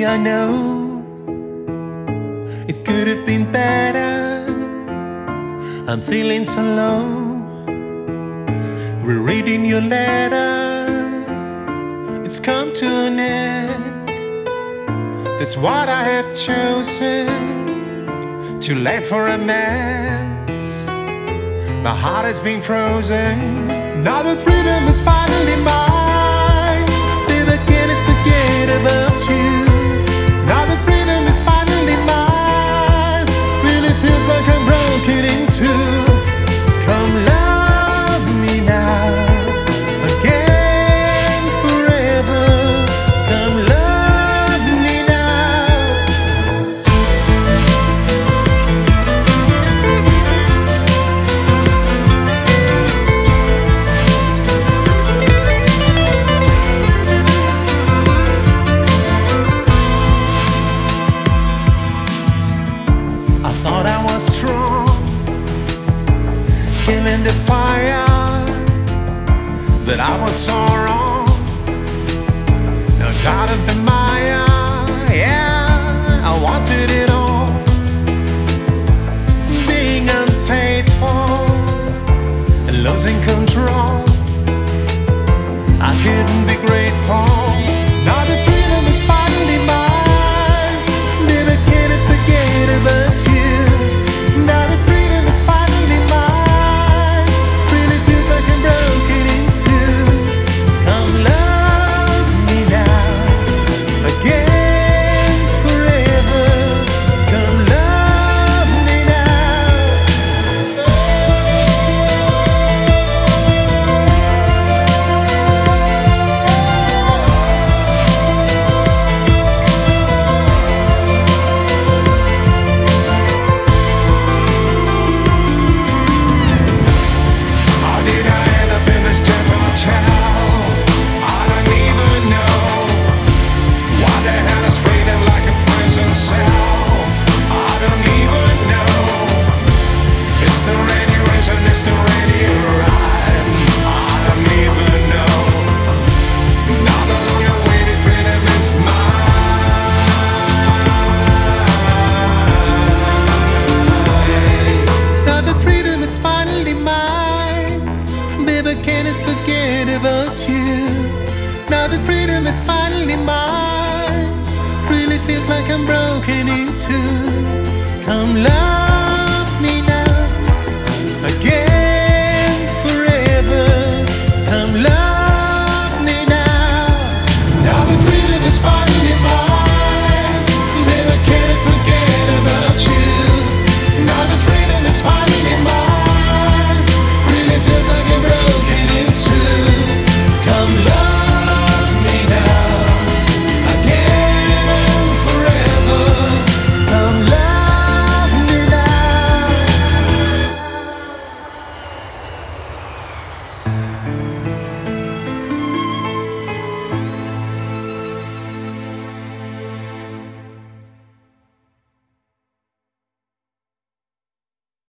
I know it could have been better. I'm feeling so low, rereading your letter. It's come to an end. That's what I have chosen. Too late for amends. My heart has been frozen. Now that freedom is finally mine, baby, can't forget about you. Now that freedom is finally mine, really feels like I'm broken in two. Come love me now, again forever. Come love me now. I thought I was strong, killing the fire, but I was so wrong. No doubt of the Maya, yeah, I wanted it all. Being unfaithful and losing control, I couldn't be grateful. Now that freedom is finally mine, never can I forget about you. Now that freedom is finally mine, really feels like I'm broken in two. Come love me now, again forever. Come love me How did I end up in this damn hotel? I don't even know. Why the hell is freedom like a prison cell? I don't even know. It's the rainy reason, it's the rainy rhyme. I don't even know. Now the long-awaited freedom is mine. Now the freedom is finally mine, baby, can't forget about you. Now that freedom is finally mine, really feels like I'm broken in two. Come love me now, again forever. Come love me now. Now that freedom is finally mine, baby, can't forget about you. Now that freedom is finally mine, really feels like I'm broken in two. Come love me now, again forever. Come love me now.